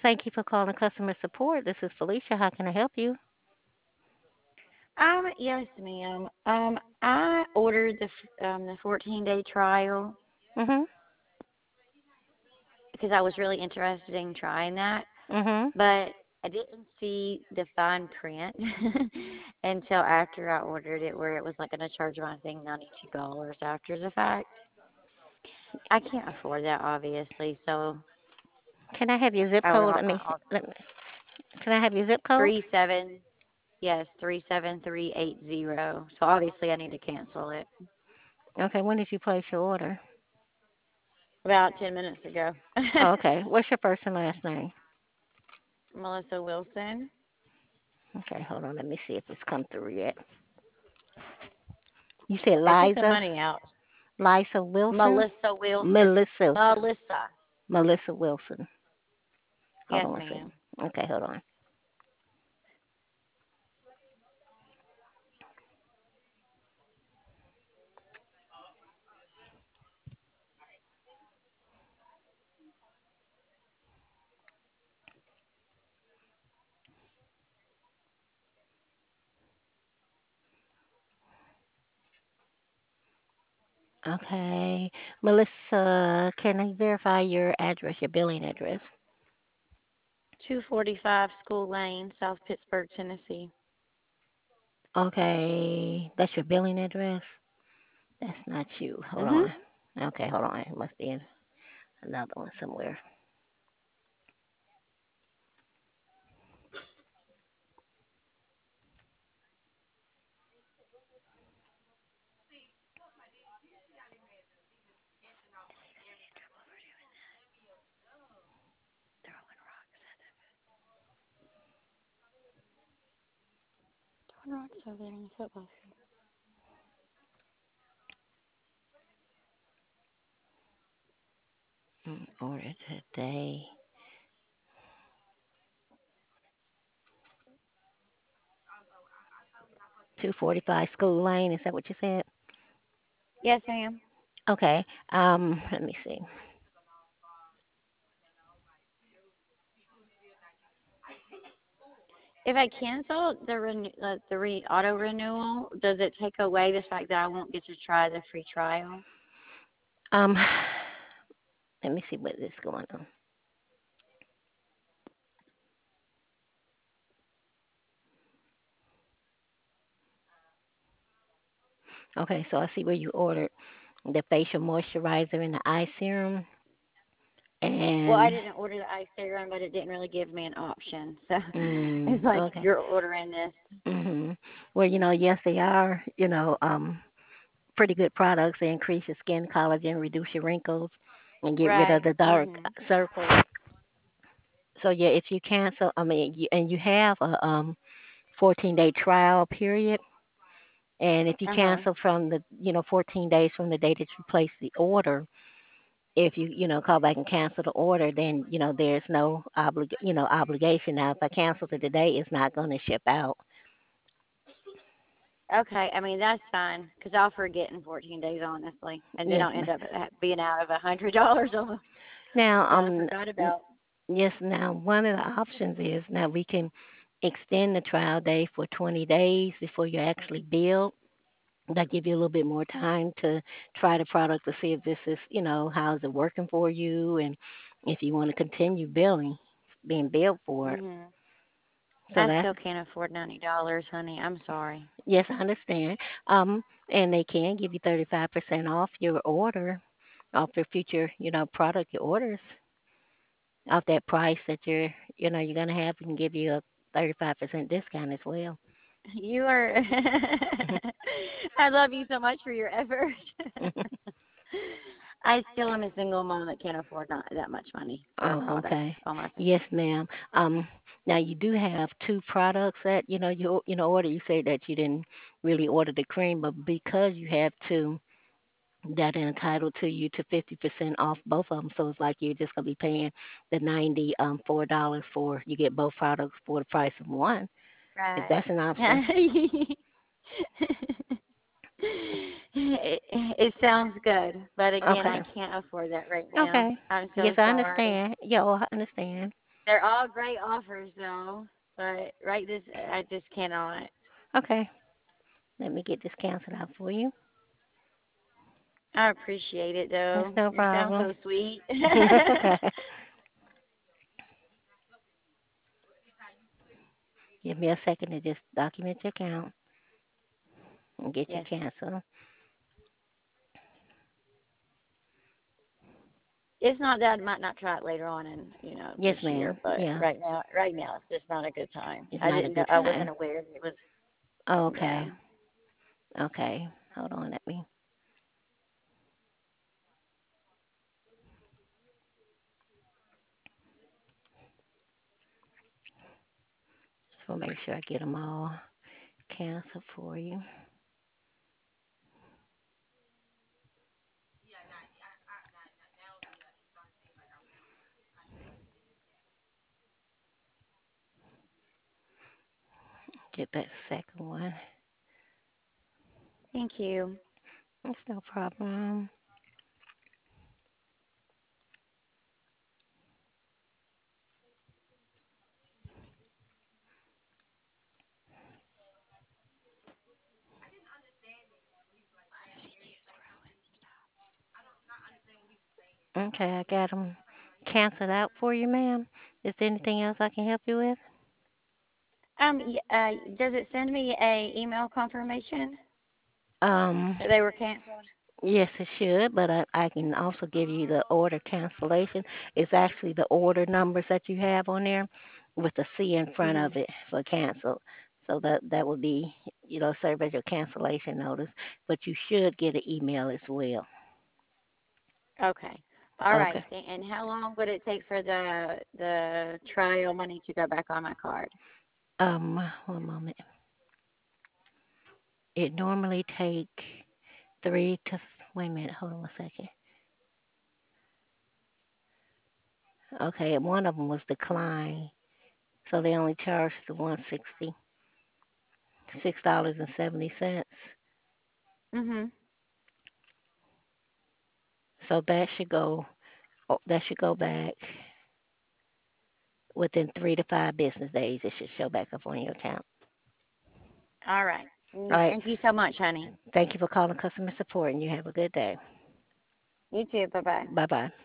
Thank you for calling customer support. This is Felicia. How can I help you? Yes, ma'am. I ordered the 14-day trial Mhm. because I was really interested in trying that, Mhm. but I didn't see the fine print until after I ordered it, where it was like going to charge my thing $92 after the fact. I can't afford that, obviously, so Can I have your zip I would code? like my all Let me. Can I have your zip code? 37. Yes, 37380. So obviously I need to cancel it. Okay. When did you place your order? About 10 minutes ago. Oh, okay. What's your first and last name? Melissa Wilson. Okay. Hold on. Let me see if it's come through yet. You said They took the Liza. money out. Liza Wilson. Melissa Wilson. Melissa. Melissa. Melissa Wilson. Hold Yes, on one second. ma'am. Okay. Hold on. Okay. Melissa, can I verify your address, your billing address? 245 School Lane, South Pittsburgh, Tennessee. Okay. That's your billing address? That's not you. Hold Mhm. on. Okay, hold on. It must be another one somewhere. Throwing rocks over there in the football field. Order today. 245 School Lane. Is that what you said? Yes, ma'am. Okay. Let me see. If I cancel the auto renewal, does it take away the fact that I won't get to try the free trial? Um, let me see what is going on. Okay, so I see where you ordered the facial moisturizer and the eye serum. Well, I And didn't order the eye serum, but it didn't really give me an option. So it's like okay. you're ordering this. Well, yes, they are. Pretty good products. They increase your skin collagen, reduce your wrinkles, and get rid of Right. the dark Mhm. circles. So yeah, if you cancel, I mean, and you have a 14-day trial period, and if you Uh-huh. cancel from the 14 days from the day that you place the order, if you call back and cancel the order, then there's no obligation. Now, if I cancel it today, it's not going to ship out. Okay. I mean, that's fine because I'll forget in 14 days, honestly, and then Yes, I'll ma'am. end up being out of $100 on Now, that I forgot about. yes. Now, one of the options is now we can extend the trial day for 20 days before you actually bill. That give you a little bit more time to try the product to see if this is, how is it working for you, and if you want to continue being billed for it. Mhm. So I that's still can't afford $90, honey. I'm sorry. yes, I understand. And they can give you 35% off your order, off your future, product your orders, off that price that you're gonna have. We can give you a 35% discount as well. You are. I love you so much for your effort. I still am a single mom that can't afford not that much money for a Oh, product okay. on my face. Yes, ma'am. Now you do have two products that you order. You say that you didn't really order the cream, but because you have two, that entitled to you to 50% off both of them. So it's like you're just gonna be paying the $94 for you get both products for the price of one. If Right. that's an option. It sounds good, but again, I Okay. can't afford that right now. Okay. I'm Yes, so I sorry. understand. Yeah, oh, I understand. They're all great offers though, but right this I just cannot. Okay, let me get this canceled out for you. I appreciate it That's though. no You sound problem. so sweet. That's okay. Give me a second to just document your account and get you Yes. canceled. It's not that I might not try it later on in, Yes, this year, ma'am. but Yeah, right now it's just not a good time. it's I not a didn't know good I wasn't time. aware that it was yeah. Okay. Okay. Hold on. Let me just want to make sure I get them all canceled for you. Get that second one. Thank you. It's no problem. Okay, I got them canceled out for you, ma'am. Is there anything else I can help you with? Does it send me a email confirmation Um, that they were canceled? yes, it should, but I can also give you the order cancellation. It's actually the order numbers that you have on there with a C in front of Mhm. it for cancel. So that would be, serve as your cancellation notice. But you should get an email as well. Okay. All right. Okay. And how long would it take for the trial money to go back on my card? One moment. It normally take three to wait a minute. Hold on a second. Okay, one of them was declined, so they only charged the 160, $6.70. Mhm. So that should go back within 3 to 5 business days. It should show back up on your account. All right. All right. Thank you so much, honey. Thank you for calling customer support, and you have a good day. You too. Bye bye. Bye bye.